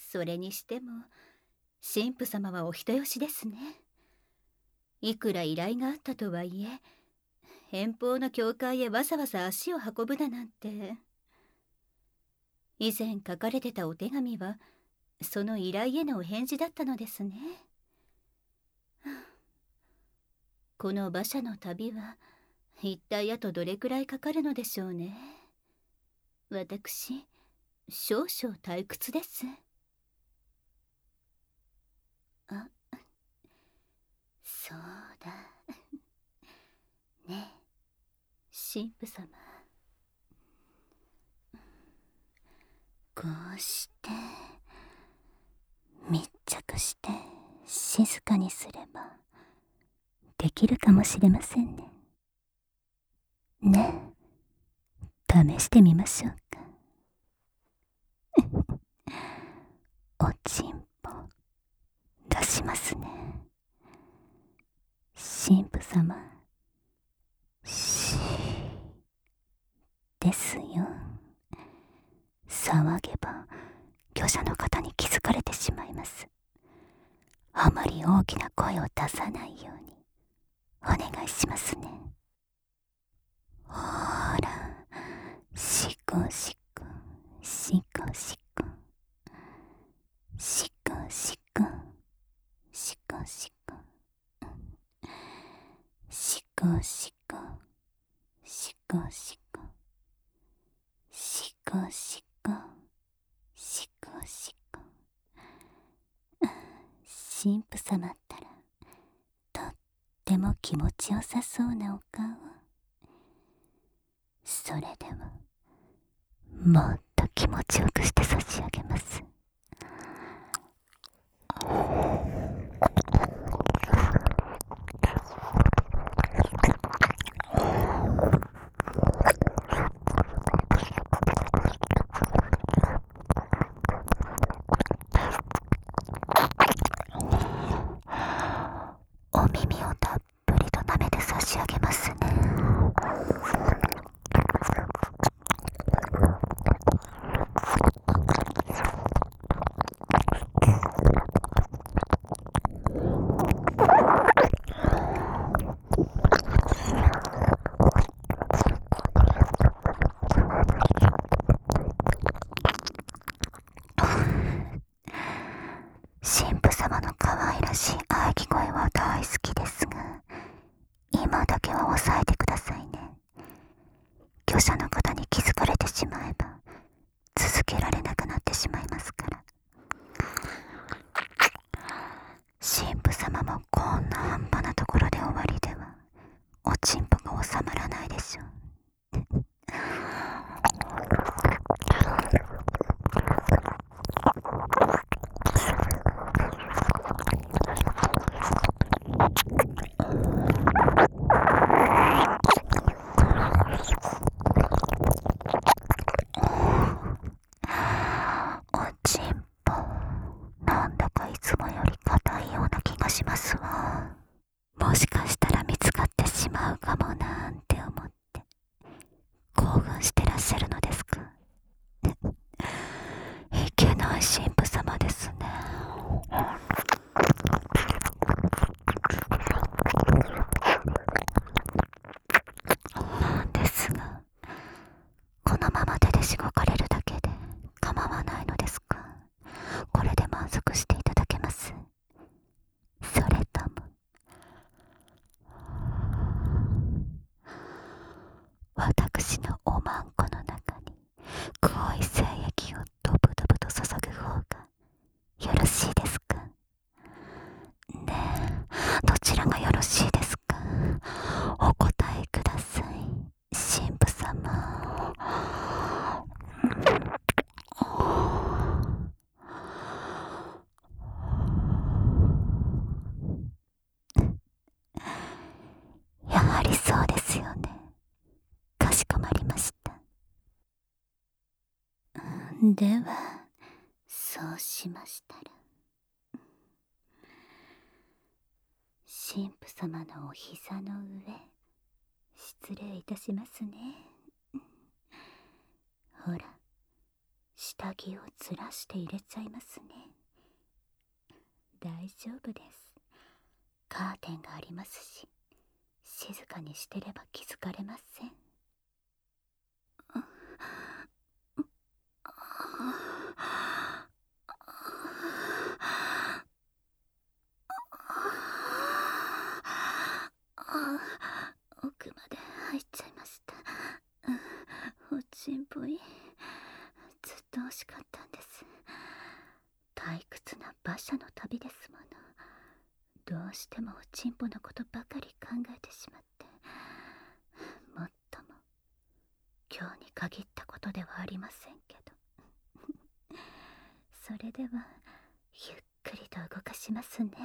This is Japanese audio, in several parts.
それにしても神父様はお人よしですね。いくら依頼があったとはいえ、遠方の教会へわざわざ足を運ぶだなんて。以前書かれてたお手紙はその依頼へのお返事だったのですね。この馬車の旅は一体あとどれくらいかかるのでしょうね。私、少々退屈です。あ、そうだ。ねえ、神父様。こうして密着して静かにすればできるかもしれませんね。ねえ、試してみましょうか。おちんぽ出しますね。神父様、ですよ。騒げば御者の方に気づかれてしまいます。あまり大きな声を出さないようにお願いしますね。ほら、しこしこしこしこしこしこしこしこしこしこしこしこしこしこしこしこ。神父様ったらとっても気持ちよさそうなお顔。それではもっと気持ちよくして差し上げます。お耳をたっぷりと舐めて差し上げますね。神父様の可愛らしい喘ぎ声は大好きですが、今だけは抑えてくださいね。御者の方に気づかれてしまえば続けられなくなってしまいますから。神父様もこんな半端なところで終わりではおちんぽが収まらないでしょう。おちんぽ、なんだかいつもより硬いような気がしますわ。もしかしたら見つかってしまうかもなんて思って興奮してらっしゃるのですか。いけない神父様ですね。ですが、このまま手でしごかれるだけで構わないのですか。これで満足していただけます。それとも私のおまんこの中に濃い精液をドブドブと注ぐ方がよろしいですか。ねえ、どちらがよろしいですか。お答えください、神父様。やはりそうですよね。かしこまりました。ではそうしましたら、神父様のお膝の上、失礼いたしますね。ほら、 下着をずらして入れちゃいますね。大丈夫です。カーテンがありますし、静かにしてれば気づかれません。奥まで入っちゃいました。おちんぽい。ずっと惜しかったんです。退屈な馬車の旅ですもの。どうしてもおちんぽのことばかり考えてしまって、もっとも今日に限ったことではありませんけど。それではゆっくりと動かしますね。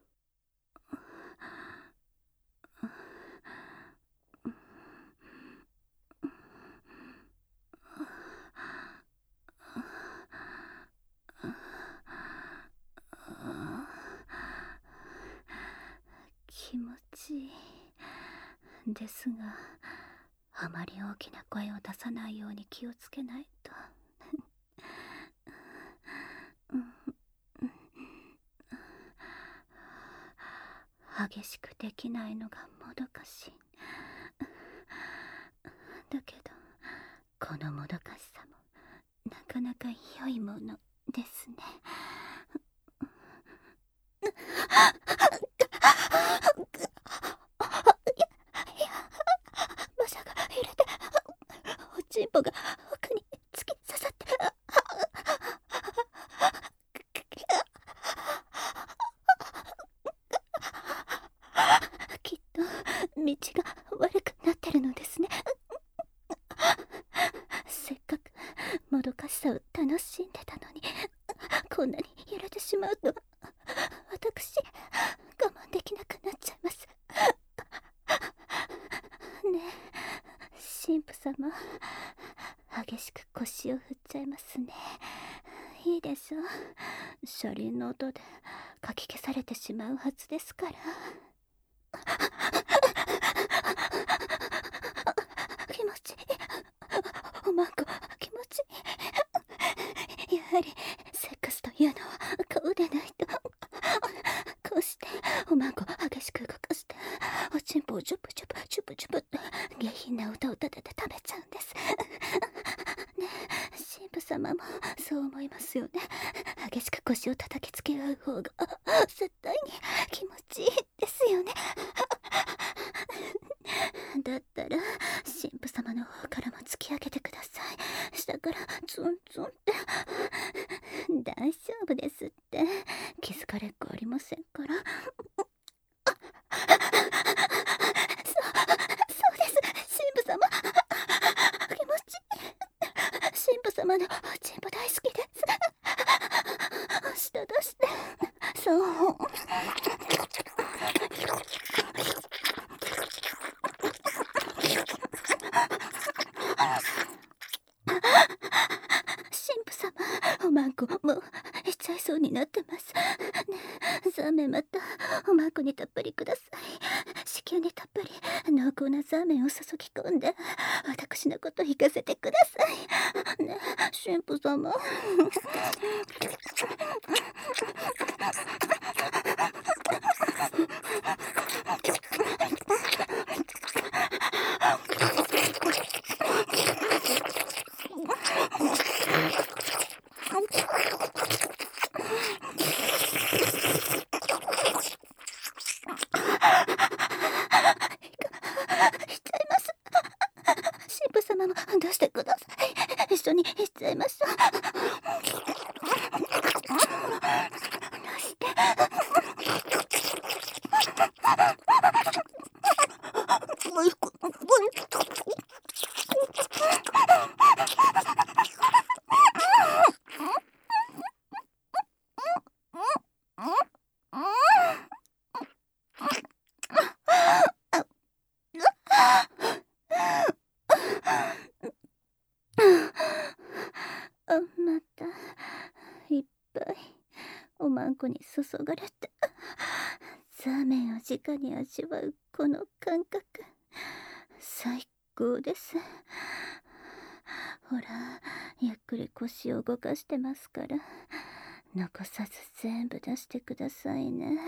気持ちいいですが、あまり大きな声を出さないように気をつけないと。激しくできないのがもどかしい。だけどこのもどかしさもなかなか良いものですね。馬車が揺れて、おちんぽが奥に突き刺さって、きっと道が悪くなってるのですね。せっかくもどかしさを楽しんでたのに、こんなに揺れてしまうとは私我慢できなくなっちゃいます。ねえ神父様、激しく腰を振っちゃいますね。いいでしょう。車輪の音でかき消されてしまうはずですから。気持ちいい。おまんこ気持ちいい。やはりセックスというのはこうでないと。こうしておまんこ激しく動かして、おちんぽをジュプジュプジュプジュプって下品な音を立てて食べちゃうんですね。神父様もそう思いますよね。激しく腰を叩きつけ合う方が絶対に気持ちいいですよね。だったら神父様の方からも突き上げてください。下からツンツンって。大丈夫ですって。気づかれっこありませんから。そうです神父様、気持ちいい。神父様のおちんぽ大好きです。下出して。そう。神父様、おまんこもういっちゃいそうになってます。ねえ、ザーメンまたおまんこにたっぷりください。子宮にたっぷり濃厚なザーメンを注ぎ込んで、私のこと聞かせてください。ねえ、神父様。しちゃいます。神父様も出してください。一緒にしちゃいましょう。出して。またいっぱいおまんこに注がれて、ザーメンを直に味わうこの感覚、最高です。ほら、 ゆっくり腰を動かしてますから、残さず全部出してくださいね。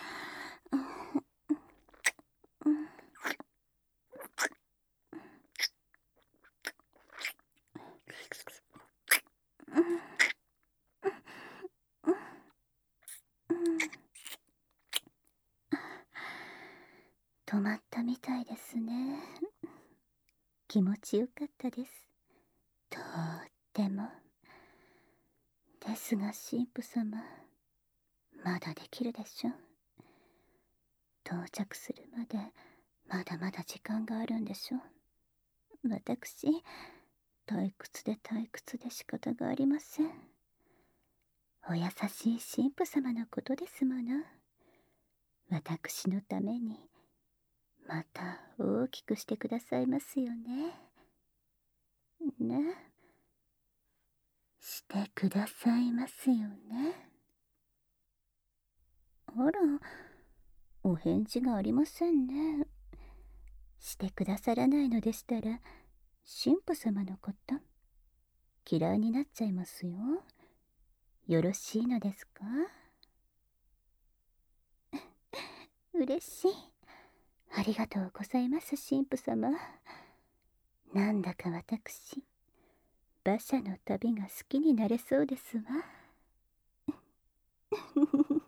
止まったみたいですね。気持ちよかったです。とっても。ですが神父様、まだできるでしょ。到着するまでまだまだ時間があるんでしょ。私、退屈で退屈で仕方がありません。お優しい神父様のことですもの。私のためにまた大きくしてくださいますよね。ね。してくださいますよね。あら、お返事がありませんね。してくださらないのでしたら、神父様のこと嫌いになっちゃいますよ。よろしいのですか？嬉しい。ありがとうございます、神父様。なんだか私、馬車の旅が好きになれそうですわ。